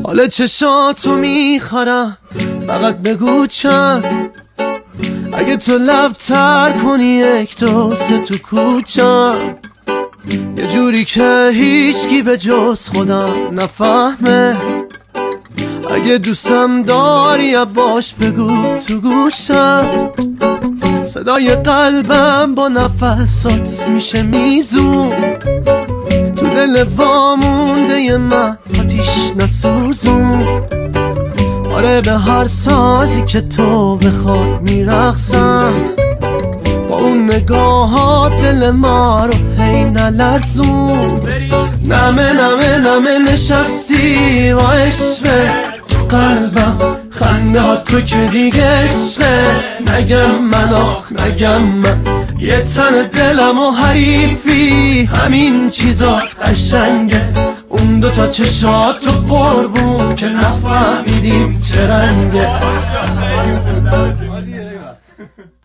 حال چشاتو میخورم، فقط بگو چند. اگه تو لب تر کنی یک دو سه تو کوچم، یه جوری که هیچکی به جز خودم نفهمه. اگه دوستم داری باش بگو تو گوشم، صدای قلبم با نفسات میشه میزون. تو دل وامونده من آتیش نسوزون. آره به هر سازی که تو بخوای میرقصم، با اون نگاهات دل ما رو هی نلرزون. نمه نمه نمه نشستی با عشقه تو قلبم، خنده ها تو که دیگه عشقه. نگم من آخ نگم من، یه تن دلم و حریفی، همین چیزات قشنگه. اون دوتا چشات و قربون که نفهمیدیم چه رنگه.